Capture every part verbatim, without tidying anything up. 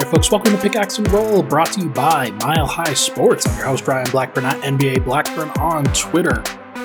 Alright folks, welcome to Pickaxe and Roll, brought to you by Mile High Sports. I'm your host Ryan Blackburn at N B A Blackburn on Twitter.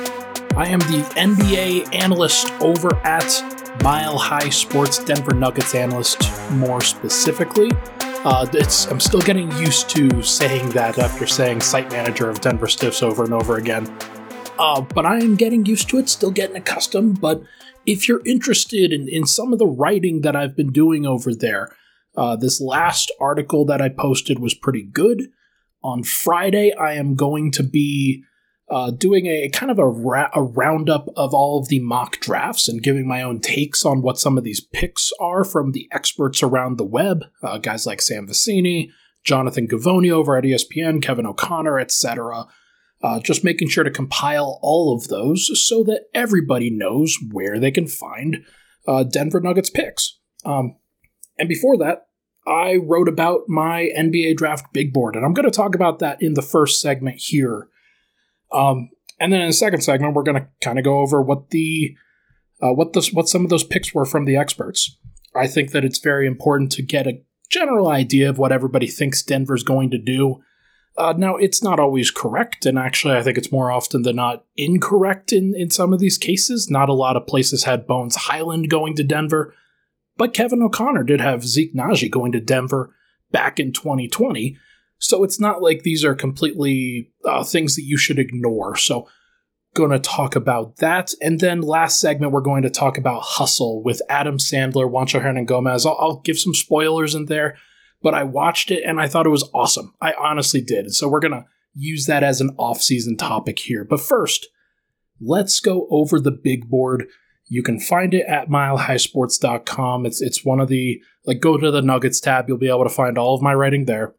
I am the N B A analyst over at Mile High Sports, Denver Nuggets analyst more specifically. Uh, it's, I'm still getting used to saying that after saying site manager of Denver Stiffs over and over again. Uh, but I am getting used to it, still getting accustomed. But if you're interested in, in some of the writing that I've been doing over there, uh, this last article that I posted was pretty good. On Friday, I am going to be uh, doing a kind of a, ra- a roundup of all of the mock drafts and giving my own takes on what some of these picks are from the experts around the web, uh, guys like Sam Vecini, Jonathan Givony over at E S P N, Kevin O'Connor, et cetera. Uh, just making sure to compile all of those so that everybody knows where they can find uh, Denver Nuggets picks. Um, and before that, I wrote about my N B A draft big board, and I'm going to talk about that in the first segment here. Um, and then in the second segment, we're going to kind of go over what the uh, what the, what some of those picks were from the experts. I think that it's very important to get a general idea of what everybody thinks Denver's going to do. Uh, now, it's not always correct, and actually I think it's more often than not incorrect in, in some of these cases. Not a lot of places had Bones Highland going to Denver, but Kevin O'Connor did have Zeke Naji going to Denver back in twenty twenty, so it's not like these are completely uh, things that you should ignore. So going to talk about that, and then last segment we're going to talk about Hustle with Adam Sandler, Juancho Hernangomez. I'll, I'll give some spoilers in there. But I watched it and I thought it was awesome. I honestly did. So we're going to use that as an off-season topic here. But first, let's go over the big board. You can find it at mile high sports dot com. It's it's one of the, like, go to the Nuggets tab. You'll be able to find all of my writing there.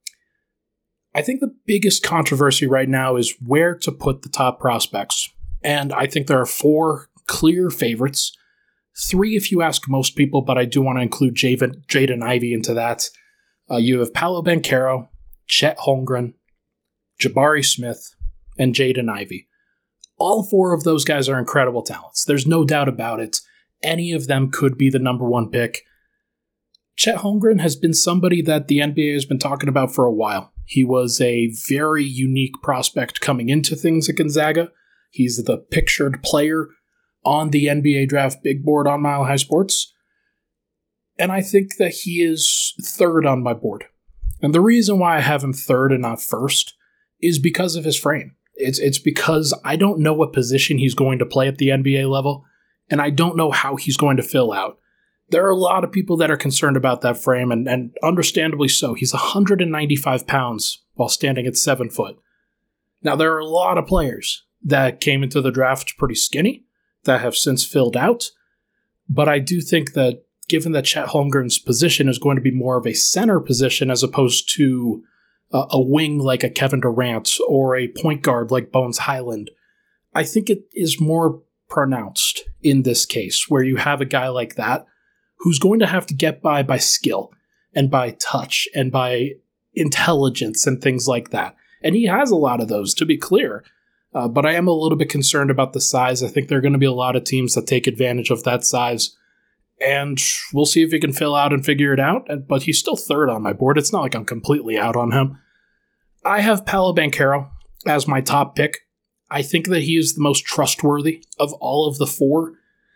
I think the biggest controversy right now is where to put the top prospects. And I think there are four clear favorites. Three if you ask most people, but I do want to include Jaden, Jaden Ivey into that. Uh, you have Paolo Banchero, Chet Holmgren, Jabari Smith, and Jaden Ivey. All four of those guys are incredible talents. There's no doubt about it. Any of them could be the number one pick. Chet Holmgren has been somebody that the N B A has been talking about for a while. He was a very unique prospect coming into things at Gonzaga. He's the pictured player on the N B A draft big board on Mile High Sports. And I think that he is third on my board. And the reason why I have him third and not first is because of his frame. It's it's because I don't know what position he's going to play at the N B A level, and I don't know how he's going to fill out. There are a lot of people that are concerned about that frame, and, and understandably so. He's one hundred ninety-five pounds while standing at seven foot. Now, there are a lot of players that came into the draft pretty skinny that have since filled out, but I do think that given that Chet Holmgren's position is going to be more of a center position as opposed to uh, a wing like a Kevin Durant or a point guard like Bones Highland, I think it is more pronounced in this case where you have a guy like that who's going to have to get by by skill and by touch and by intelligence and things like that. And he has a lot of those, to be clear. Uh, but I am a little bit concerned about the size. I think there are going to be a lot of teams that take advantage of that size. And we'll see if he can fill out and figure it out. But he's still third on my board. It's not like I'm completely out on him. I have Paolo Banchero as my top pick. I think that he is the most trustworthy of all of the four.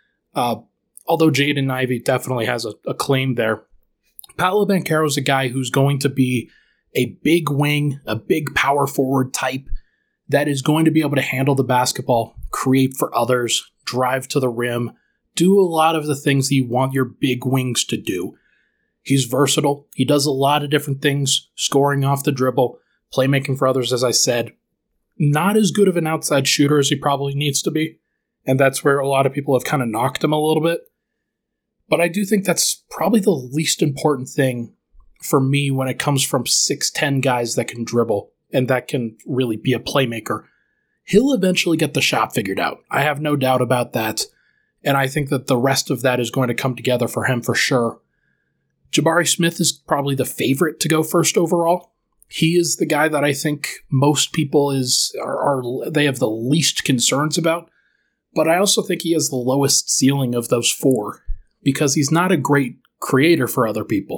Uh, although Jaden Ivey definitely has a, a claim there. Paolo Banchero is a guy who's going to be a big wing, a big power forward type that is going to be able to handle the basketball, create for others, drive to the rim, do a lot of the things that you want your big wings to do. He's versatile. He does a lot of different things, scoring off the dribble, playmaking for others, as I said. Not as good of an outside shooter as he probably needs to be, and that's where a lot of people have kind of knocked him a little bit. But I do think that's probably the least important thing for me when it comes from six ten guys that can dribble and that can really be a playmaker. He'll eventually get the shot figured out. I have no doubt about that. And I think that the rest of that is going to come together for him for sure. Jabari Smith is probably the favorite to go first overall. He is the guy that I think most people is are, are they have the least concerns about. But I also think he has the lowest ceiling of those four because he's not a great creator for other people.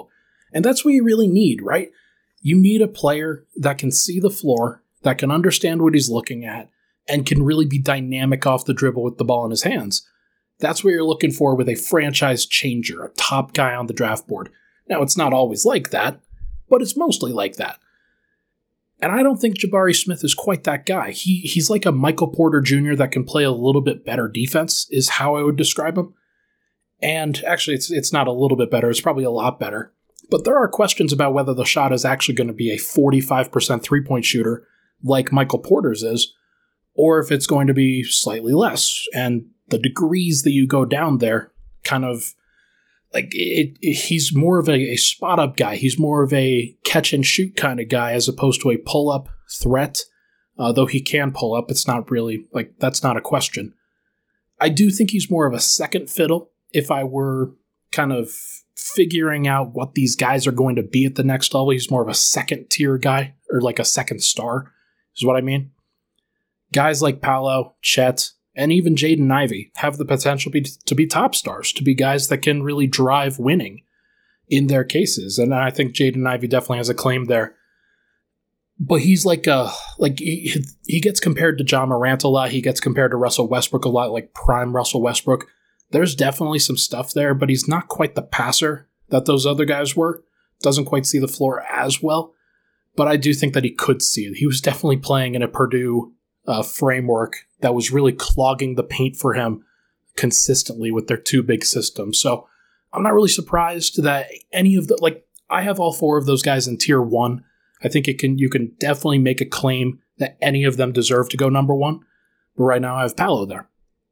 And that's what you really need, right? You need a player that can see the floor, that can understand what he's looking at, and can really be dynamic off the dribble with the ball in his hands. That's what you're looking for with a franchise changer, a top guy on the draft board. Now, it's not always like that, but it's mostly like that. And I don't think Jabari Smith is quite that guy. He He's like a Michael Porter Junior that can play a little bit better defense, is how I would describe him. And actually, it's it's not a little bit better. It's probably a lot better. But there are questions about whether the shot is actually going to be a forty-five percent three-point shooter like Michael Porter's is, or if it's going to be slightly less. And the degrees that you go down there kind of, like, it, it, he's more of a, a spot-up guy. He's more of a catch-and-shoot kind of guy as opposed to a pull-up threat. Uh, though he can pull up, it's not really, like, that's not a question. I do think he's more of a second fiddle if I were kind of figuring out what these guys are going to be at the next level. He's more of a second-tier guy, or like a second star, is what I mean. Guys like Paolo, Chet, and even Jaden Ivey have the potential be, to be top stars, to be guys that can really drive winning in their cases. And I think Jaden Ivey definitely has a claim there. But he's like a, like he, he gets compared to John Morant a lot. He gets compared to Russell Westbrook a lot, like prime Russell Westbrook. There's definitely some stuff there, but he's not quite the passer that those other guys were. Doesn't quite see the floor as well. But I do think that he could see it. He was definitely playing in a Purdue uh, framework that was really clogging the paint for him consistently with their two big systems. So I'm not really surprised that any of the, like, I have all four of those guys in tier one. I think it can you can definitely make a claim that any of them deserve to go number one. But right now I have Paolo there.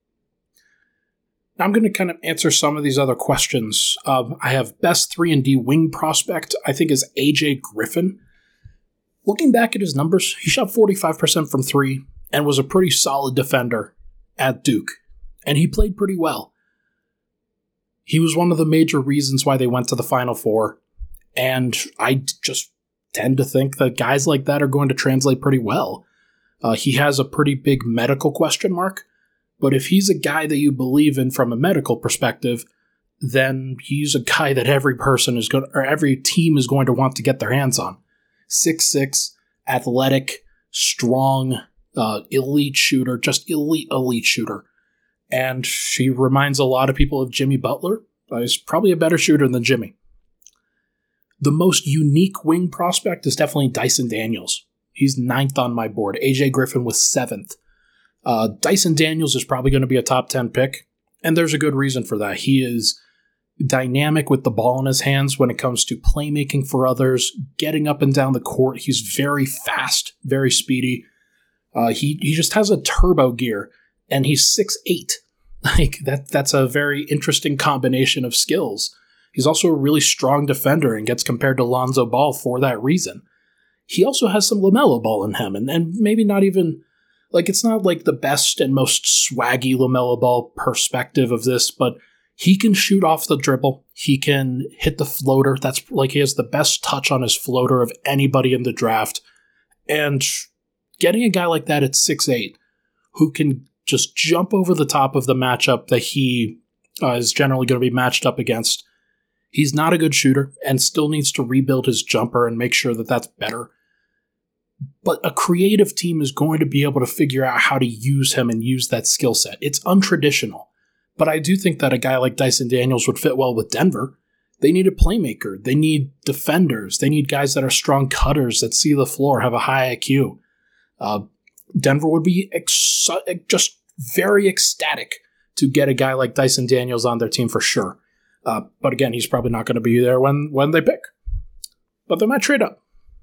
Now I'm going to kind of answer some of these other questions. Um, I have best three and D wing prospect, I think, is A J Griffin. Looking back at his numbers, he shot forty-five percent from three and was a pretty solid defender at Duke. And he played pretty well. He was one of the major reasons why they went to the Final Four. And I just tend to think that guys like that are going to translate pretty well. Uh, he has a pretty big medical question mark, but if he's a guy that you believe in from a medical perspective, then he's a guy that every person is going, or every team is going to want to get their hands on. six six, athletic, strong, uh, elite shooter, just elite, elite shooter. And he reminds a lot of people of Jimmy Butler. Uh, he's probably a better shooter than Jimmy. The most unique wing prospect is definitely Dyson Daniels. He's ninth on my board. A J Griffin was seventh. Uh, Dyson Daniels is probably going to be a top ten pick, and there's a good reason for that. He is dynamic with the ball in his hands when it comes to playmaking for others, getting up and down the court. He's very fast, very speedy. Uh, he he just has a turbo gear, and he's six eight. Like that. That's a very interesting combination of skills. He's also a really strong defender and gets compared to Lonzo Ball for that reason. He also has some LaMelo Ball in him, and, and maybe not even, like, it's not like the best and most swaggy LaMelo Ball perspective of this, but he can shoot off the dribble. He can hit the floater. That's like he has the best touch on his floater of anybody in the draft. And getting a guy like that at six eight who can just jump over the top of the matchup that he uh, is generally going to be matched up against. He's not a good shooter and still needs to rebuild his jumper and make sure that that's better. But a creative team is going to be able to figure out how to use him and use that skill set. It's untraditional. But I do think that a guy like Dyson Daniels would fit well with Denver. They need a playmaker. They need defenders. They need guys that are strong cutters, that see the floor, have a high I Q. Uh, Denver would be ex- just very ecstatic to get a guy like Dyson Daniels on their team for sure. Uh, but again, he's probably not going to be there when, when they pick. But they might trade up.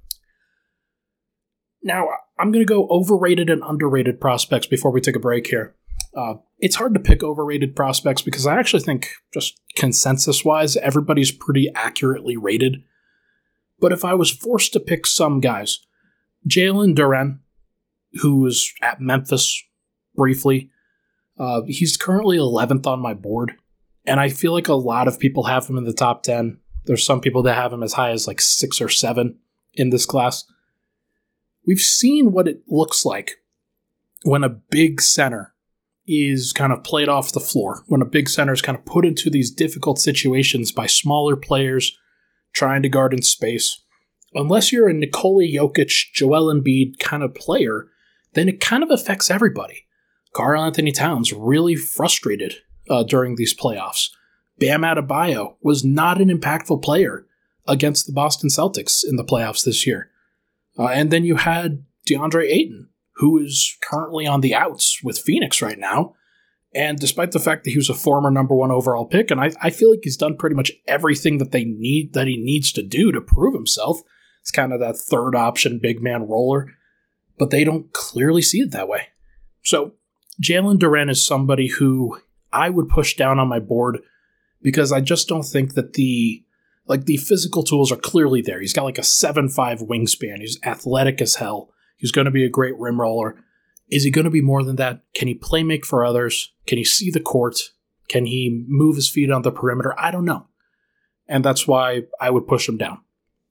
Now, I'm going to go overrated and underrated prospects before we take a break here. Uh, it's hard to pick overrated prospects because I actually think, just consensus-wise, everybody's pretty accurately rated. But if I was forced to pick some guys, Jalen Duren, who was at Memphis briefly, uh, he's currently eleventh on my board. And I feel like a lot of people have him in the top ten. There's some people that have him as high as like six or seven in this class. We've seen what it looks like when a big center is kind of played off the floor, when a big center is kind of put into these difficult situations by smaller players trying to guard in space. Unless you're a Nikola Jokic, Joel Embiid kind of player, then it kind of affects everybody. Karl Anthony Towns really frustrated uh, during these playoffs. Bam Adebayo was not an impactful player against the Boston Celtics in the playoffs this year. Uh, and then you had DeAndre Ayton, who is currently on the outs with Phoenix right now. And despite the fact that he was a former number one overall pick, and I, I feel like he's done pretty much everything that they need that he needs to do to prove himself. It's kind of that third option big man roller, but they don't clearly see it that way. So Jalen Duren is somebody who I would push down on my board because I just don't think that the like the physical tools are clearly there. He's got like a seven five wingspan. He's athletic as hell. He's going to be a great rim roller. Is he going to be more than that? Can he play make for others? Can he see the court? Can he move his feet on the perimeter? I don't know. And that's why I would push him down.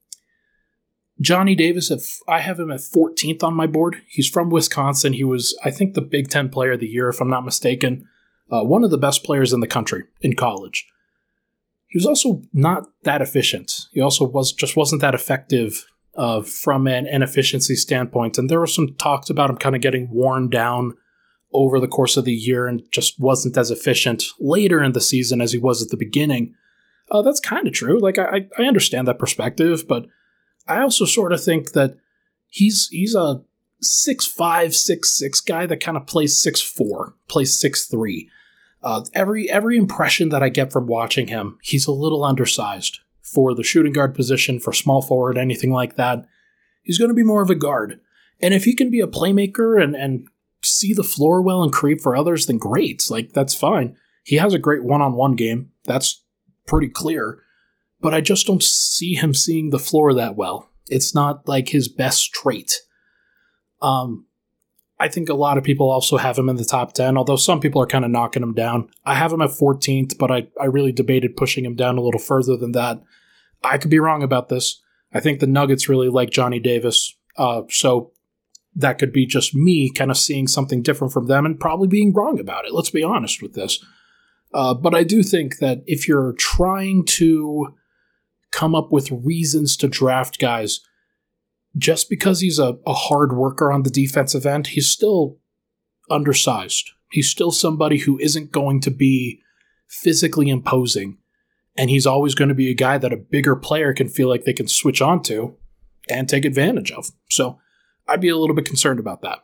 Johnny Davis, if I have him at fourteenth on my board. He's from Wisconsin. He was, I think, the Big Ten Player of the Year, if I'm not mistaken. Uh, one of the best players in the country in college. He was also not that efficient. He also was just wasn't that effective uh, from an, an efficiency standpoint. And there were some talks about him kind of getting worn down over the course of the year and just wasn't as efficient later in the season as he was at the beginning. Uh, that's kind of true. Like I, I understand that perspective, but I also sort of think that he's he's a six five, six six guy that kind of plays six four, plays six three. Uh, every every impression that I get from watching him, he's a little undersized for the shooting guard position, for small forward, anything like that. He's going to be more of a guard. And if he can be a playmaker and, and see the floor well and create for others, then great. Like, that's fine. He has a great one-on-one game. That's pretty clear. But I just don't see him seeing the floor that well. It's not like his best trait. Um, I think a lot of people also have him in the top ten, although some people are kind of knocking him down. I have him at fourteenth, but I, I really debated pushing him down a little further than that. I could be wrong about this. I think the Nuggets really like Johnny Davis, uh, so that could be just me kind of seeing something different from them and probably being wrong about it. Let's be honest with this. Uh, but I do think that if you're trying to come up with reasons to draft guys, just because he's a, a hard worker on the defensive end, he's still undersized. He's still somebody who isn't going to be physically imposing, and he's always going to be a guy that a bigger player can feel like they can switch onto and take advantage of. So I'd be a little bit concerned about that.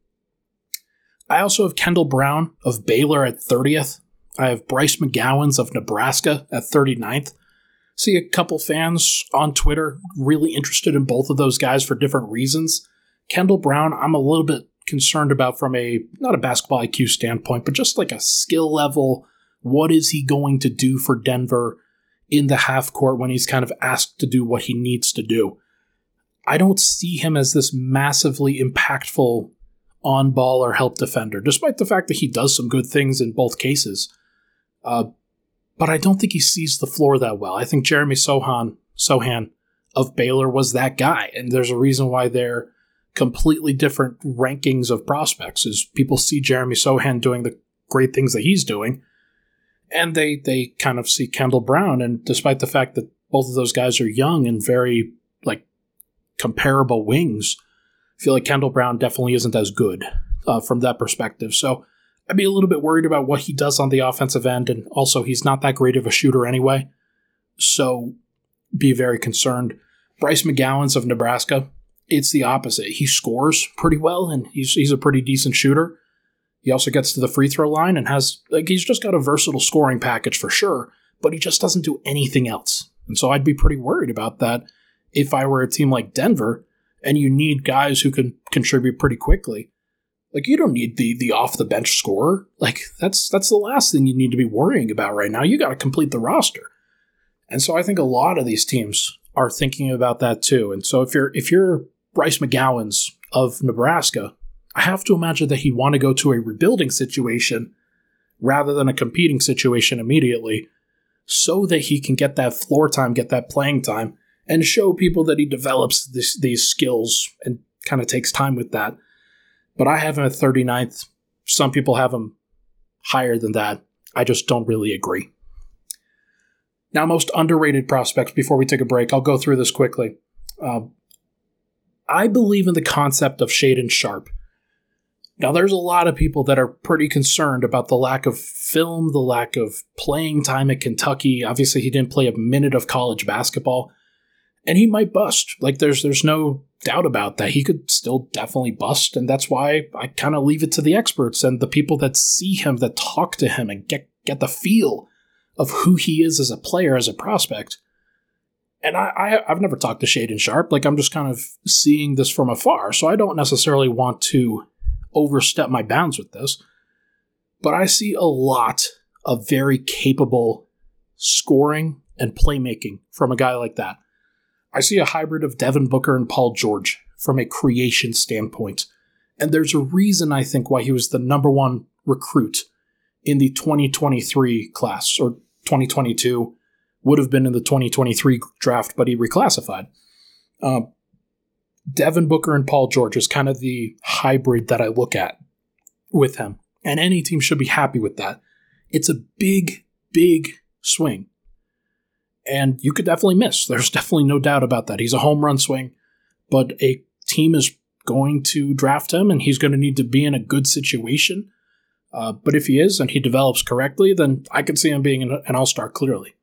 I also have Kendall Brown of Baylor at thirtieth. I have Bryce McGowens of Nebraska at thirty-ninth. See a couple fans on Twitter really interested in both of those guys for different reasons. Kendall Brown, I'm a little bit concerned about from a, not a basketball I Q standpoint, but just like a skill level. What is he going to do for Denver in the half court when he's kind of asked to do what he needs to do? I don't see him as this massively impactful on-ball or help defender, despite the fact that he does some good things in both cases. Uh, But I don't think he sees the floor that well. I think Jeremy Sohan, Sohan of Baylor was that guy. And there's a reason why they're completely different rankings of prospects, is people see Jeremy Sohan doing the great things that he's doing, and they, they kind of see Kendall Brown. And despite the fact that both of those guys are young and very like comparable wings, I feel like Kendall Brown definitely isn't as good uh, from that perspective. So I'd be a little bit worried about what he does on the offensive end, and also he's not that great of a shooter anyway, so be very concerned. Bryce McGowens of Nebraska, it's the opposite. He scores pretty well, and he's he's a pretty decent shooter. He also gets to the free throw line and has, like, he's just got a versatile scoring package for sure, but he just doesn't do anything else. And so I'd be pretty worried about that if I were a team like Denver, and you need guys who can contribute pretty quickly. Like, you don't need the the off-the-bench scorer. Like, that's that's the last thing you need to be worrying about right now. You got to complete the roster. And so I think a lot of these teams are thinking about that too. And so if you're if you're Bryce McGowens of Nebraska, I have to imagine that he'd want to go to a rebuilding situation rather than a competing situation immediately, so that he can get that floor time, get that playing time, and show people that he develops this, these skills and kind of takes time with that. But I have him at thirty-ninth. Some people have him higher than that. I just don't really agree. Now, most underrated prospects, before we take a break, I'll go through this quickly. Uh, I believe in the concept of Shaedon Sharpe. Now, there's a lot of people that are pretty concerned about the lack of film, the lack of playing time at Kentucky. Obviously, he didn't play a minute of college basketball, and he might bust. Like, there's there's no doubt about that. He could still definitely bust, and that's why I kind of leave it to the experts and the people that see him, that talk to him, and get, get the feel of who he is as a player, as a prospect. And I, I, I've never talked to Shaedon Sharpe. Like, I'm just kind of seeing this from afar, so I don't necessarily want to overstep my bounds with this. But I see a lot of very capable scoring and playmaking from a guy like that. I see a hybrid of Devin Booker and Paul George from a creation standpoint. And there's a reason, I think, why he was the number one recruit in the twenty twenty-three class, or twenty twenty-two, would have been in the twenty twenty-three draft, but he reclassified. Uh, Devin Booker and Paul George is kind of the hybrid that I look at with him. And any team should be happy with that. It's a big, big swing. And you could definitely miss. There's definitely no doubt about that. He's a home run swing, but a team is going to draft him, and he's going to need to be in a good situation. Uh, but if he is, and he develops correctly, then I could see him being an, an all-star clearly.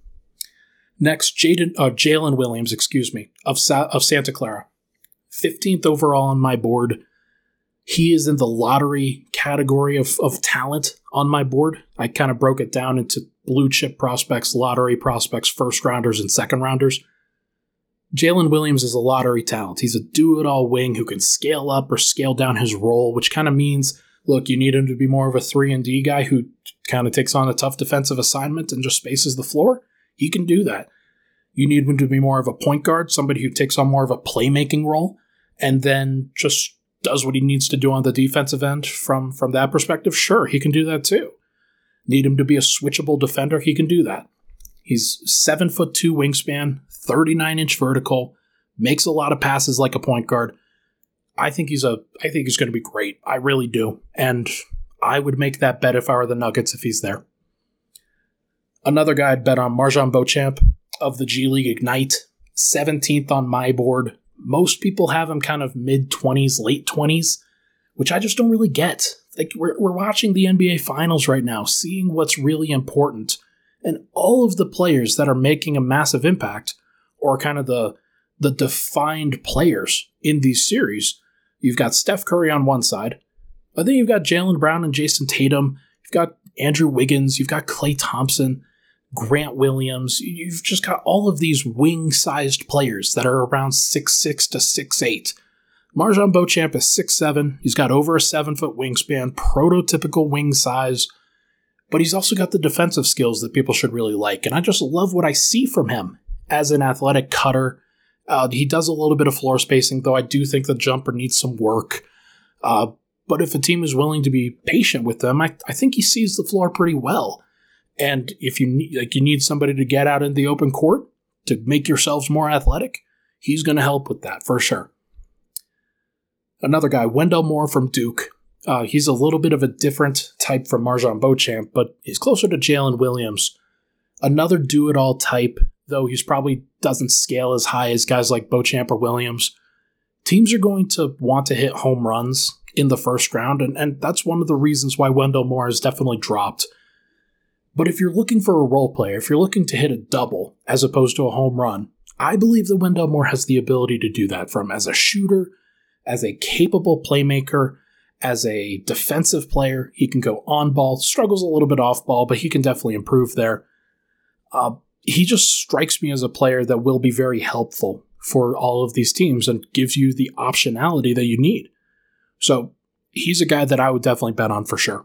Next, Jaden, uh, Jalen Williams, excuse me, of, Sa- of Santa Clara. fifteenth overall on my board. He is in the lottery category of, of talent on my board. I kind of broke it down into blue chip prospects, lottery prospects, first rounders, and second rounders. Jalen Williams is a lottery talent. He's a do-it-all wing who can scale up or scale down his role, which kind of means, look, you need him to be more of a three and D guy who kind of takes on a tough defensive assignment and just spaces the floor. He can do that. You need him to be more of a point guard, somebody who takes on more of a playmaking role, and then just does what he needs to do on the defensive end from, from that perspective. Sure, he can do that too. Need him to be a switchable defender? He can do that. He's seven foot two wingspan, thirty-nine inch vertical, makes a lot of passes like a point guard. I think he's a. I think he's going to be great. I really do, and I would make that bet if I were the Nuggets if he's there. Another guy I'd bet on, MarJon Beauchamp of the G League Ignite, seventeenth on my board. Most people have him kind of mid-twenties, late twenties, which I just don't really get. Like, we're, we're watching the N B A Finals right now, seeing what's really important. And all of the players that are making a massive impact, or kind of the, the defined players in these series, you've got Steph Curry on one side, but then you've got Jaylen Brown and Jason Tatum, you've got Andrew Wiggins, you've got Klay Thompson, Grant Williams. You've just got all of these wing-sized players that are around six six to six eight. MarJon Beauchamp is six seven. He's got over a seven-foot wingspan, prototypical wing size, but he's also got the defensive skills that people should really like, and I just love what I see from him as an athletic cutter. Uh, he does a little bit of floor spacing, though I do think the jumper needs some work. Uh, but if a team is willing to be patient with them, I, I think he sees the floor pretty well. And if you need, like, you need somebody to get out in the open court to make yourselves more athletic, he's going to help with that for sure. Another guy, Wendell Moore from Duke. Uh, he's a little bit of a different type from MarJon Beauchamp, but he's closer to Jalen Williams. Another do-it-all type, though he's probably doesn't scale as high as guys like Beauchamp or Williams. Teams are going to want to hit home runs in the first round, and, and that's one of the reasons why Wendell Moore has definitely dropped. But if you're looking for a role player, if you're looking to hit a double as opposed to a home run, I believe that Wendell Moore has the ability to do that from as a shooter, as a capable playmaker, as a defensive player. He can go on ball, struggles a little bit off ball, but he can definitely improve there. Uh, he just strikes me as a player that will be very helpful for all of these teams and gives you the optionality that you need. So he's a guy that I would definitely bet on for sure.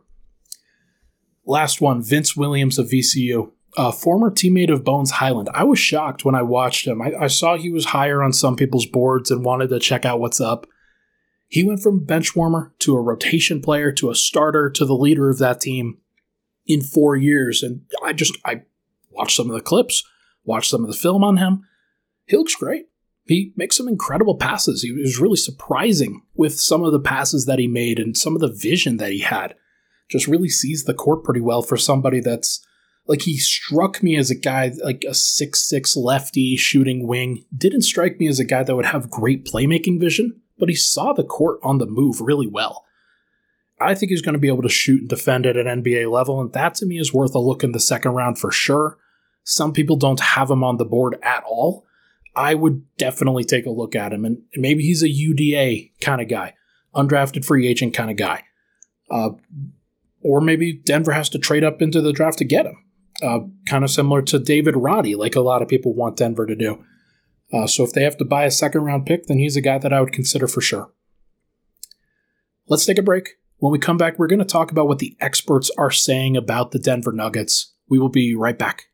Last one, Vince Williams of V C U, a former teammate of Bones Hyland. I was shocked when I watched him. I, I saw he was higher on some people's boards and wanted to check out what's up. He went from bench warmer to a rotation player to a starter to the leader of that team in four years. And I just, I watched some of the clips, watched some of the film on him. He looks great. He makes some incredible passes. He was really surprising with some of the passes that he made and some of the vision that he had. Just really sees the court pretty well for somebody that's Like, he struck me as a guy, like a six six lefty shooting wing. Didn't strike me as a guy that would have great playmaking vision, but he saw the court on the move really well. I think he's going to be able to shoot and defend at an N B A level, and that to me is worth a look in the second round for sure. Some people don't have him on the board at all. I would definitely take a look at him, and maybe he's a U D A kind of guy, undrafted free agent kind of guy. Uh, or maybe Denver has to trade up into the draft to get him. Uh, kind of similar to David Roddy, like a lot of people want Denver to do. Uh, so if they have to buy a second round pick, then he's a guy that I would consider for sure. Let's take a break. When we come back, we're going to talk about what the experts are saying about the Denver Nuggets. We will be right back.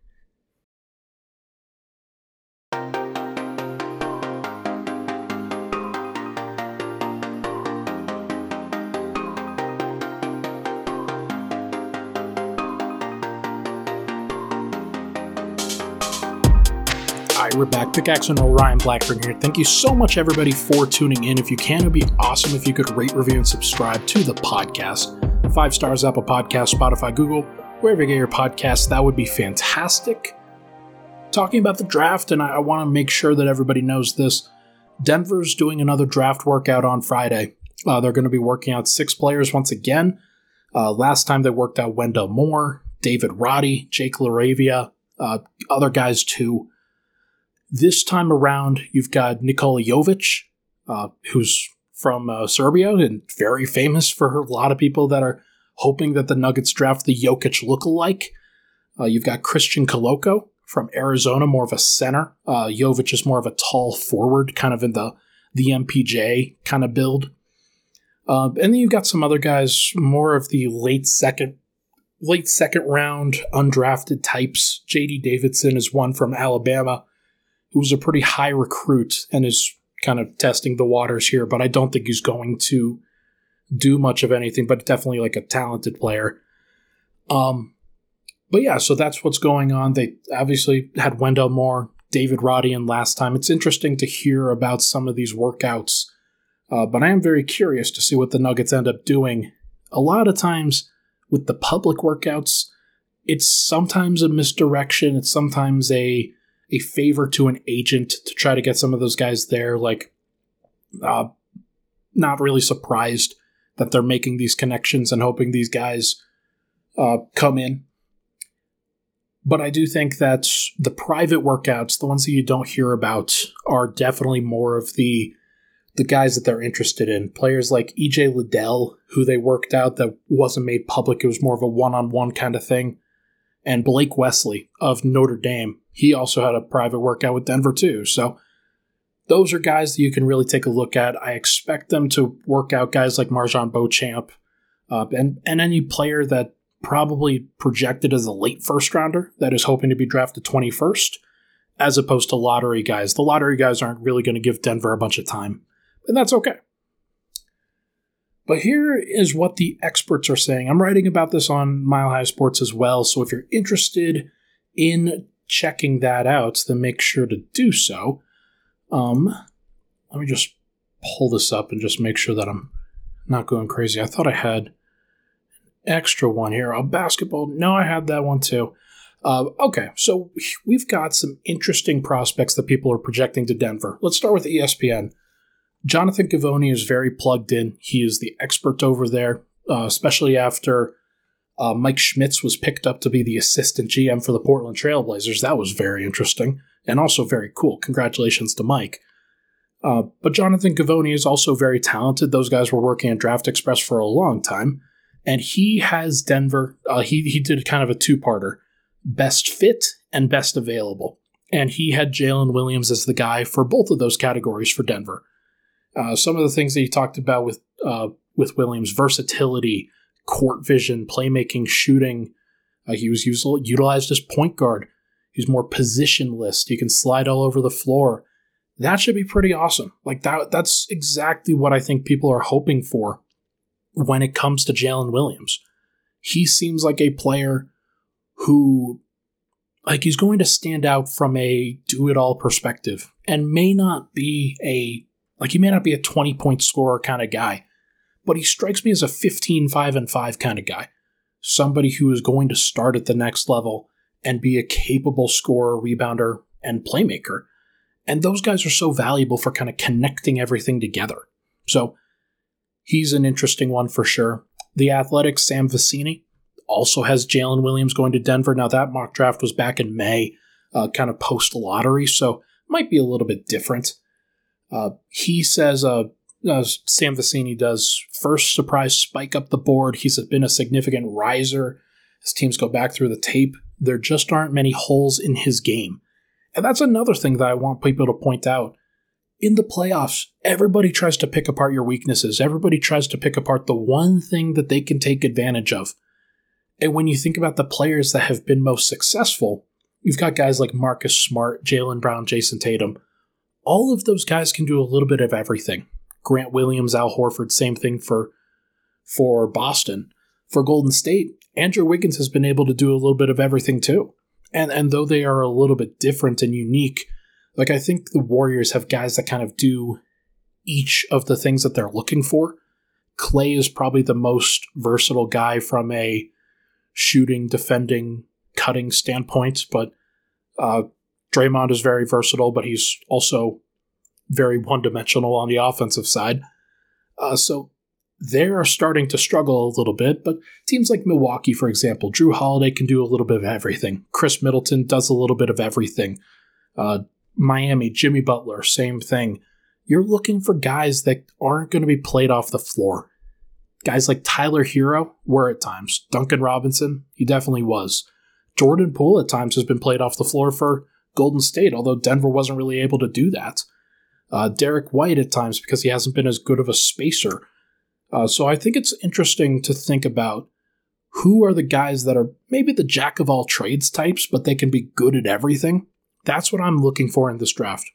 Alright, we're back. Pickaxe and Ryan Blackburn here. Thank you so much, everybody, for tuning in. If you can, it would be awesome if you could rate, review, and subscribe to the podcast. Five stars, Apple Podcasts, Spotify, Google, wherever you get your podcasts. That would be fantastic. Talking about the draft, and I, I want to make sure that everybody knows this. Denver's doing another draft workout on Friday. Uh, they're going to be working out six players once again. Uh, last time they worked out Wendell Moore, David Roddy, Jake LaRavia, uh, other guys too. This time around, you've got Nikola Jovic, uh, who's from uh, Serbia and very famous for a lot of people that are hoping that the Nuggets draft the Jokic lookalike. Uh, you've got Christian Koloko from Arizona, more of a center. Uh, Jovic is more of a tall forward, kind of in the, the M P J kind of build. Uh, and then you've got some other guys, more of the late second, late second round undrafted types. J D Davidson is one from Alabama, who's a pretty high recruit and is kind of testing the waters here, but I don't think he's going to do much of anything, but definitely like a talented player. Um, but yeah, so that's what's going on. They obviously had Wendell Moore, David Roddy in last time. It's interesting to hear about some of these workouts, uh, but I am very curious to see what the Nuggets end up doing. A lot of times with the public workouts, it's sometimes a misdirection. It's sometimes a a favor to an agent to try to get some of those guys there. Like, uh, not really surprised that they're making these connections and hoping these guys uh, come in. But I do think that the private workouts, the ones that you don't hear about, are definitely more of the the guys that they're interested in. Players like E J Liddell, who they worked out that wasn't made public. It was more of a one-on-one kind of thing. And Blake Wesley of Notre Dame. He also had a private workout with Denver too. So those are guys that you can really take a look at. I expect them to work out guys like Marjon Beauchamp uh, and, and any player that probably projected as a late first rounder that is hoping to be drafted twenty-first, as opposed to lottery guys. The lottery guys aren't really going to give Denver a bunch of time, and that's okay. But here is what the experts are saying. I'm writing about this on Mile High Sports as well, so if you're interested in checking that out, then make sure to do so. Um, let me just pull this up and just make sure that I'm not going crazy. I thought I had an extra one here. Oh, basketball. No, I had that one too. Uh, okay, so we've got some interesting prospects that people are projecting to Denver. Let's start with E S P N. Jonathan Givony is very plugged in. He is the expert over there, uh, especially after uh, Mike Schmitz was picked up to be the assistant G M for the Portland Trailblazers. That was very interesting and also very cool. Congratulations to Mike. Uh, but Jonathan Givony is also very talented. Those guys were working at Draft Express for a long time, and he has Denver. Uh, he, he did kind of a two-parter, best fit and best available. And he had Jalen Williams as the guy for both of those categories for Denver. Uh, some of the things that he talked about with uh, with Williams, versatility, court vision, playmaking, shooting. Uh, he was used, utilized as point guard. He's more positionless. He can slide all over the floor. That should be pretty awesome. Like that. That's exactly what I think people are hoping for when it comes to Jalen Williams. He seems like a player who, like, he's going to stand out from a do-it-all perspective and may not be a Like, he may not be a twenty-point scorer kind of guy, but he strikes me as a fifteen, five, and five kind of guy. Somebody who is going to start at the next level and be a capable scorer, rebounder, and playmaker. And those guys are so valuable for kind of connecting everything together. So he's an interesting one for sure. The Athletics, Sam Vecini, also has Jalen Williams going to Denver. Now, that mock draft was back in May, uh, kind of post-lottery, so might be a little bit different. Uh, he says, uh, uh, Sam Vecini does, first surprise spike up the board. He's been a significant riser. As teams go back through the tape, there just aren't many holes in his game. And that's another thing that I want people to point out. In the playoffs, everybody tries to pick apart your weaknesses. Everybody tries to pick apart the one thing that they can take advantage of. And when you think about the players that have been most successful, you've got guys like Marcus Smart, Jaylen Brown, Jason Tatum. All of those guys can do a little bit of everything. Grant Williams, Al Horford, same thing for, for Boston. For Golden State, Andrew Wiggins has been able to do a little bit of everything too. And and though they are a little bit different and unique, like I think the Warriors have guys that kind of do each of the things that they're looking for. Clay is probably the most versatile guy from a shooting, defending, cutting standpoint, but uh, Draymond is very versatile, but he's also very one-dimensional on the offensive side. Uh, so they're starting to struggle a little bit, but teams like Milwaukee, for example, Drew Holiday can do a little bit of everything. Chris Middleton does a little bit of everything. Uh, Miami, Jimmy Butler, same thing. You're looking for guys that aren't going to be played off the floor. Guys like Tyler Hero were at times. Duncan Robinson, he definitely was. Jordan Poole at times has been played off the floor for Golden State, although Denver wasn't really able to do that. Uh, Derek White at times because he hasn't been as good of a spacer. Uh, so I think it's interesting to think about who are the guys that are maybe the jack-of-all-trades types, but they can be good at everything. That's what I'm looking for in this draft.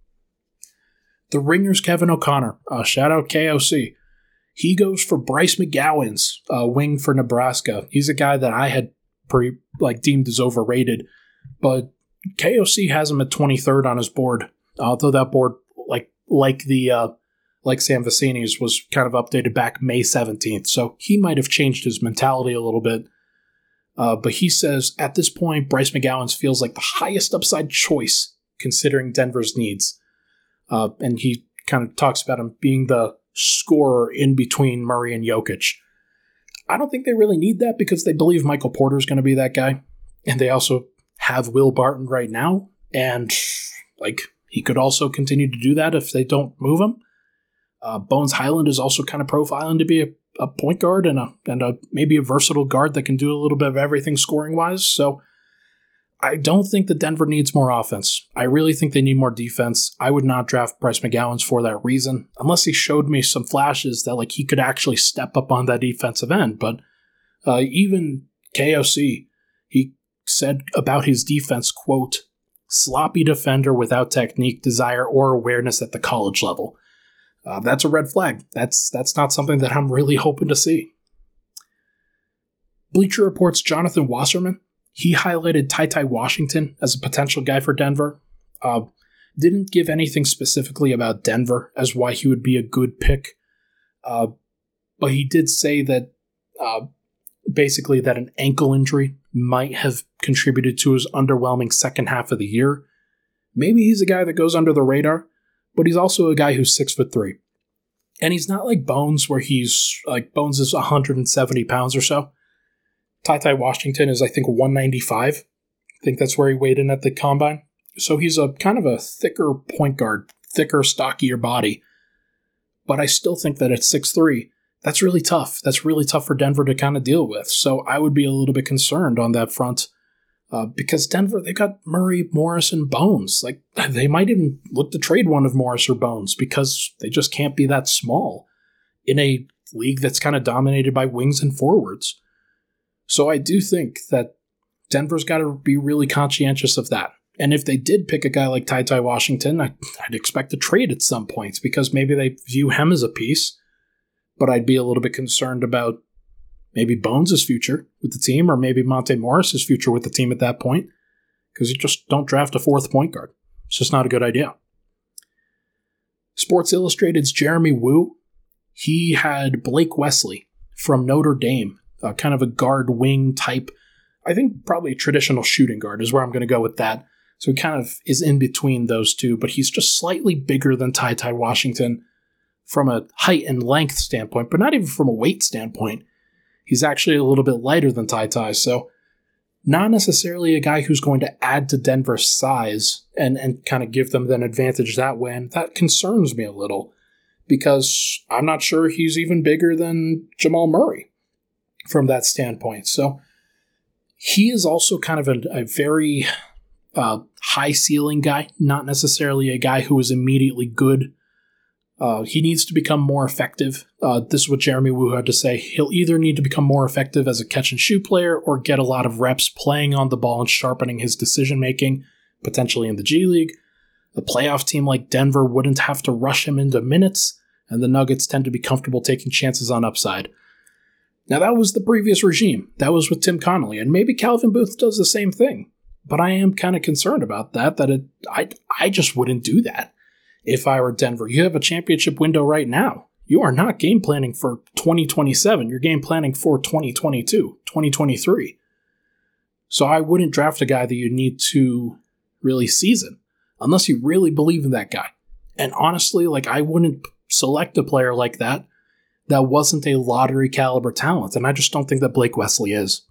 The Ringer's Kevin O'Connor. Uh, shout out K O C. He goes for Bryce McGowan's uh, wing for Nebraska. He's a guy that I had pretty like deemed as overrated, but K O C has him at twenty-third on his board. Although that board, like like the uh, like Sam Vecini's, was kind of updated back May seventeenth, so he might have changed his mentality a little bit. Uh, but he says, at this point, Bryce McGowan's feels like the highest upside choice considering Denver's needs. Uh, and he kind of talks about him being the scorer in between Murray and Jokic. I don't think they really need that because they believe Michael Porter is going to be that guy. And they also have Will Barton right now. And like he could also continue to do that if they don't move him. Uh, Bones Highland is also kind of profiling to be a, a point guard and a and a maybe a versatile guard that can do a little bit of everything scoring wise. So I don't think that Denver needs more offense. I really think they need more defense. I would not draft Bryce McGowan's for that reason, unless he showed me some flashes that like he could actually step up on that defensive end. But uh, even K O C, he said about his defense, quote, sloppy defender without technique, desire, or awareness at the college level. Uh, that's a red flag. That's that's not something that I'm really hoping to see. Bleacher Report's Jonathan Wasserman, he highlighted Ty Ty Washington as a potential guy for Denver. Uh, didn't give anything specifically about Denver as why he would be a good pick. Uh, but he did say that uh, basically that an ankle injury might have contributed to his underwhelming second half of the year. Maybe he's a guy that goes under the radar, but he's also a guy who's six foot three. And he's not like Bones, where he's like Bones is one hundred seventy pounds or so. Ty Ty Washington is, I think, one ninety-five. I think that's where he weighed in at the combine. So he's a kind of a thicker point guard, thicker, stockier body. But I still think that at six three, that's really tough. That's really tough for Denver to kind of deal with. So I would be a little bit concerned on that front. Uh, because Denver, they got Murray, Morris, and Bones. Like, they might even look to trade one of Morris or Bones because they just can't be that small in a league that's kind of dominated by wings and forwards. So I do think that Denver's got to be really conscientious of that. And if they did pick a guy like Ty Ty Washington, I, I'd expect a trade at some points because maybe they view him as a piece. But I'd be a little bit concerned about maybe Bones' future with the team, or maybe Monte Morris' future with the team at that point, because you just don't draft a fourth point guard. It's just not a good idea. Sports Illustrated's Jeremy Wu, he had Blake Wesley from Notre Dame, uh, kind of a guard wing type, I think probably a traditional shooting guard is where I'm going to go with that. So he kind of is in between those two, but he's just slightly bigger than Ty Ty Washington from a height and length standpoint, but not even from a weight standpoint. He's actually a little bit lighter than Ty Ty, so not necessarily a guy who's going to add to Denver's size and, and kind of give them an advantage that way, and that concerns me a little because I'm not sure he's even bigger than Jamal Murray from that standpoint. So he is also kind of a, a very uh, high ceiling guy, not necessarily a guy who is immediately good. Uh, he needs to become more effective. Uh, this is what Jeremy Wu had to say. He'll either need to become more effective as a catch-and-shoot player or get a lot of reps playing on the ball and sharpening his decision-making, potentially in the G League. A playoff team like Denver wouldn't have to rush him into minutes, and the Nuggets tend to be comfortable taking chances on upside. Now, that was the previous regime. That was with Tim Connolly, and maybe Calvin Booth does the same thing. But I am kind of concerned about that, that it, I, I just wouldn't do that. If I were Denver, you have a championship window right now. You are not game planning for twenty twenty-seven. You're game planning for twenty twenty-two, twenty twenty-three. So I wouldn't draft a guy that you need to really season unless you really believe in that guy. And honestly, like I wouldn't select a player like that that wasn't a lottery caliber talent. And I just don't think that Blake Wesley is.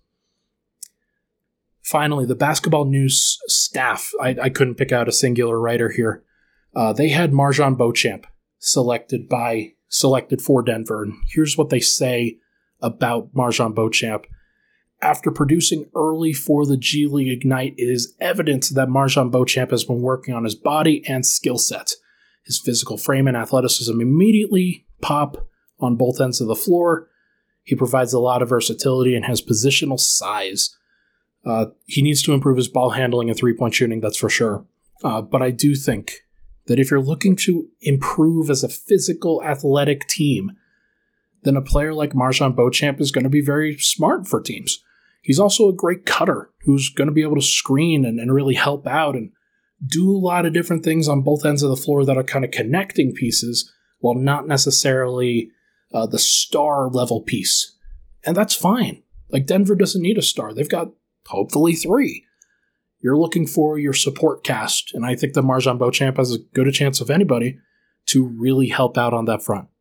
Finally, the Basketball News staff. I, I couldn't pick out a singular writer here. Uh, they had MarJon Beauchamp selected by selected for Denver, and here's what they say about MarJon Beauchamp. After producing early for the G League Ignite, it is evident that MarJon Beauchamp has been working on his body and skill set. His physical frame and athleticism immediately pop on both ends of the floor. He provides a lot of versatility and has positional size. Uh, he needs to improve his ball handling and three-point shooting, that's for sure. Uh, but I do think that if you're looking to improve as a physical, athletic team, then a player like MarJon Beauchamp is going to be very smart for teams. He's also a great cutter who's going to be able to screen and, and really help out and do a lot of different things on both ends of the floor that are kind of connecting pieces while not necessarily uh, the star level piece. And that's fine. Like Denver doesn't need a star. They've got hopefully three. You're looking for your support cast, and I think that MarJon Beauchamp has as good a chance of anybody to really help out on that front.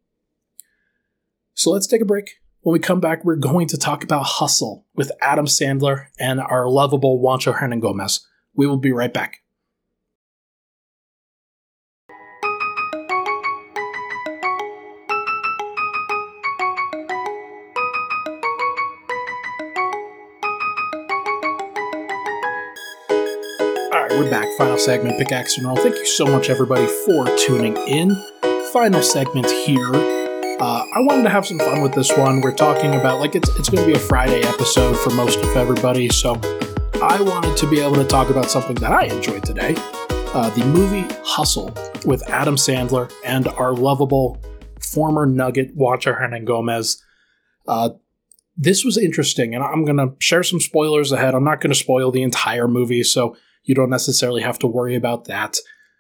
So let's take a break. When we come back, we're going to talk about hustle with Adam Sandler and our lovable Juancho Hernangomez. We will be right back. We're back. Final segment, Pickaxe and Roll. Thank you so much, everybody, for tuning in. Final segment here. Uh, I wanted to have some fun with this one. We're talking about, like, it's it's going to be a Friday episode for most of everybody, so I wanted to be able to talk about something that I enjoyed today. Uh, the movie Hustle with Adam Sandler and our lovable former Nugget Juancho Hernangomez. Uh, this was interesting, and I'm going to share some spoilers ahead. I'm not going to spoil the entire movie, so you don't necessarily have to worry about that.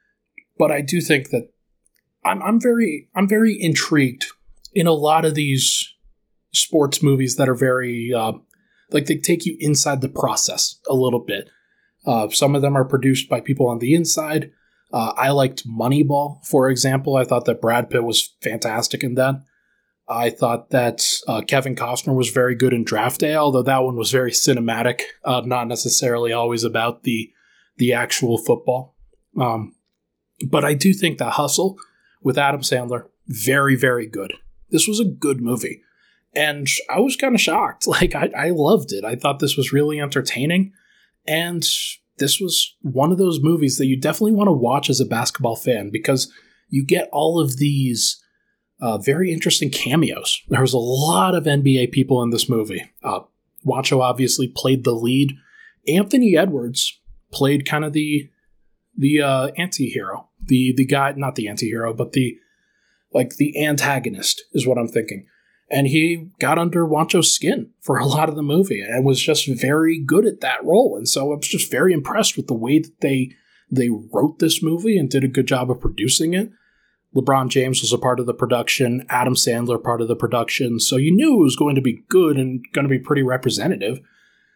But I do think that I'm I'm very I'm very intrigued in a lot of these sports movies that are very uh, like they take you inside the process a little bit. Uh, some of them are produced by people on the inside. Uh, I liked Moneyball, for example. I thought that Brad Pitt was fantastic in that. I thought that uh, Kevin Costner was very good in Draft Day, although that one was very cinematic, uh, not necessarily always about the the actual football. Um, but I do think that Hustle with Adam Sandler, very, very good. This was a good movie. And I was kind of shocked. Like, I, I loved it. I thought this was really entertaining. And this was one of those movies that you definitely want to watch as a basketball fan because you get all of these uh, very interesting cameos. There was a lot of N B A people in this movie. Uh, Juancho obviously played the lead. Anthony Edwards played kind of the the uh, anti-hero. The the guy, not the anti-hero, but the like the antagonist is what I'm thinking. And he got under Juancho's skin for a lot of the movie and was just very good at that role. And so I was just very impressed with the way that they they wrote this movie and did a good job of producing it. LeBron James was a part of the production, Adam Sandler part of the production. So you knew it was going to be good and going to be pretty representative.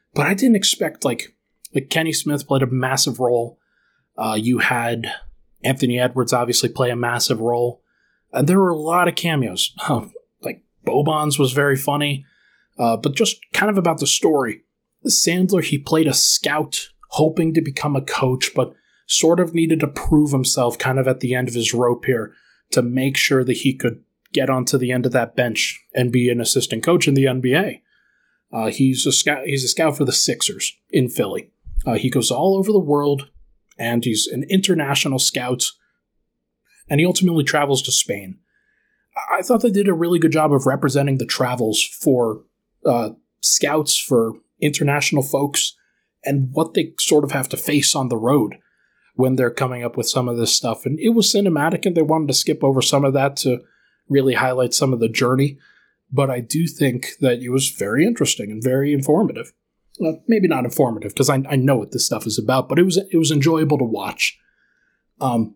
But I didn't expect, like, like Kenny Smith played a massive role. Uh, you had Anthony Edwards obviously play a massive role. And there were a lot of cameos. Oh, like, Boban's was very funny. Uh, but just kind of about the story. Sandler, he played a scout hoping to become a coach, but sort of needed to prove himself kind of at the end of his rope here to make sure that he could get onto the end of that bench and be an assistant coach in the N B A. Uh, he's a scout. He's a scout for the Sixers in Philly. Uh, he goes all over the world, and he's an international scout, and he ultimately travels to Spain. I thought they did a really good job of representing the travels for uh, scouts, for international folks, and what they sort of have to face on the road when they're coming up with some of this stuff. And it was cinematic, and they wanted to skip over some of that to really highlight some of the journey. But I do think that it was very interesting and very informative. Well, maybe not informative, because I, I know what this stuff is about, but it was it was enjoyable to watch. Um,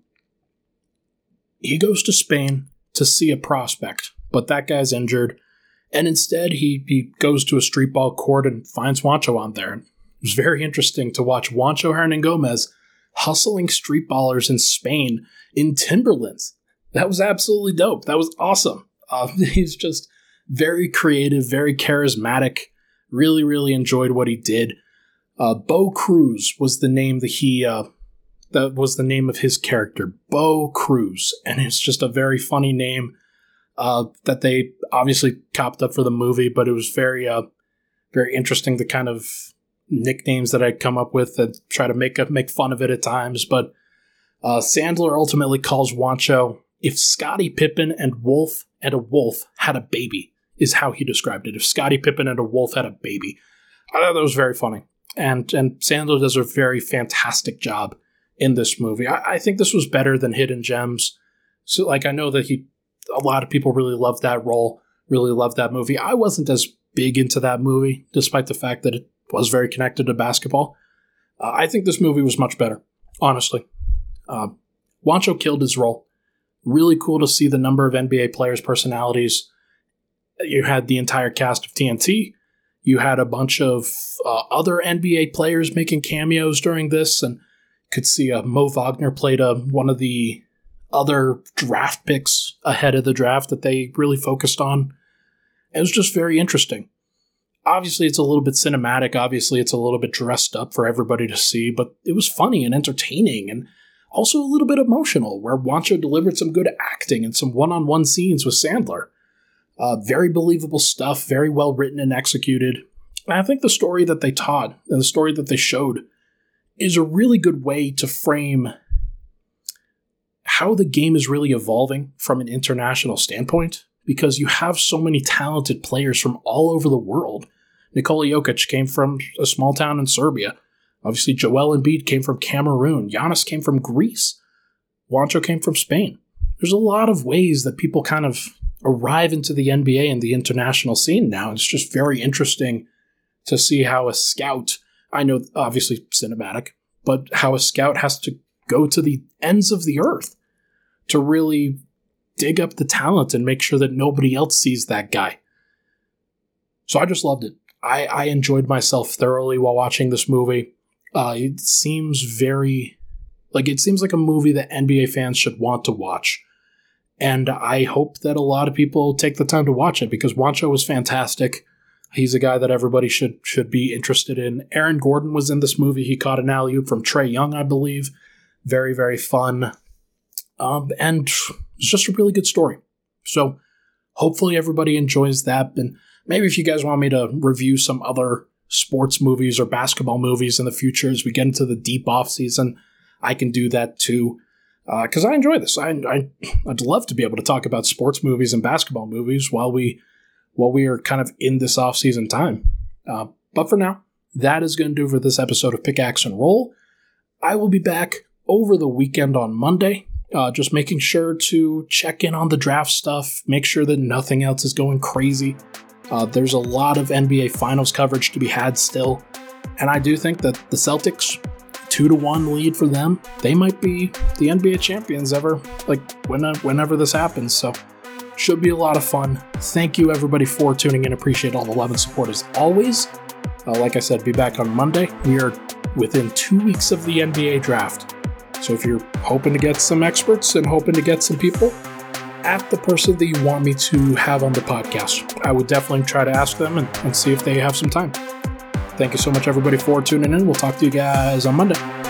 he goes to Spain to see a prospect, but that guy's injured. And instead, he, he goes to a street ball court and finds Juancho on there. It was very interesting to watch Juancho Hernangomez hustling street ballers in Spain in Timberlands. That was absolutely dope. That was awesome. Uh, he's just very creative, very charismatic. Really, really enjoyed what he did. Uh, Bo Cruz was the name that he uh, that was the name of his character, Bo Cruz, and it's just a very funny name uh, that they obviously copped up for the movie. But it was very, uh, very interesting, the kind of nicknames that I'd come up with and try to make make fun of it at times. But uh, Sandler ultimately calls Juancho, if Scottie Pippen and Wolf and a wolf had a baby, is how he described it. If Scottie Pippen and a wolf had a baby. I thought that was very funny. And and Sandler does a very fantastic job in this movie. I, I think this was better than Hidden Gems. So, like, I know that he, a lot of people really loved that role, really loved that movie. I wasn't as big into that movie, despite the fact that it was very connected to basketball. Uh, I think this movie was much better, honestly. Uh, Juancho killed his role. Really cool to see the number of N B A players' personalities. You had the entire cast of T N T. You had a bunch of uh, other N B A players making cameos during this, and could see uh, Mo Wagner played uh, one of the other draft picks ahead of the draft that they really focused on. It was just very interesting. Obviously, it's a little bit cinematic. Obviously, it's a little bit dressed up for everybody to see, but it was funny and entertaining, and also a little bit emotional, where Juancho delivered some good acting and some one-on-one scenes with Sandler. Uh, very believable stuff, very well written and executed. And I think the story that they taught and the story that they showed is a really good way to frame how the game is really evolving from an international standpoint, because you have so many talented players from all over the world. Nikola Jokic came from a small town in Serbia. Obviously, Joel Embiid came from Cameroon. Giannis came from Greece. Juancho came from Spain. There's a lot of ways that people kind of arrive into the N B A and the international scene now. It's just very interesting to see how a scout, I know obviously cinematic, but how a scout has to go to the ends of the earth to really dig up the talent and make sure that nobody else sees that guy. So I just loved it. I, I enjoyed myself thoroughly while watching this movie. Uh, it seems very, like it seems like a movie that N B A fans should want to watch. And I hope that a lot of people take the time to watch it, because Juancho was fantastic. He's a guy that everybody should should be interested in. Aaron Gordon was in this movie. He caught an alley-oop from Trae Young, I believe. Very, very fun. Um, and it's just a really good story. So hopefully everybody enjoys that. And maybe if you guys want me to review some other sports movies or basketball movies in the future as we get into the deep off season, I can do that too. Because uh, I enjoy this. I, I, I'd love to be able to talk about sports movies and basketball movies while we while we are kind of in this off-season time. Uh, but for now, that is going to do for this episode of Pickaxe and Roll. I will be back over the weekend on Monday, uh, just making sure to check in on the draft stuff, make sure that nothing else is going crazy. Uh, there's a lot of N B A Finals coverage to be had still, and I do think that the Celtics, two to one lead for them, they might be the N B A champions ever, like when, whenever this happens. So should be a lot of fun. Thank you everybody for tuning in. Appreciate all the love and support as always. Uh, like I said, be back on Monday. We are within two weeks of the N B A draft. So if you're hoping to get some experts and hoping to get some people, ask the person that you want me to have on the podcast. I would definitely try to ask them and, and see if they have some time. Thank you so much, everybody, for tuning in. We'll talk to you guys on Monday.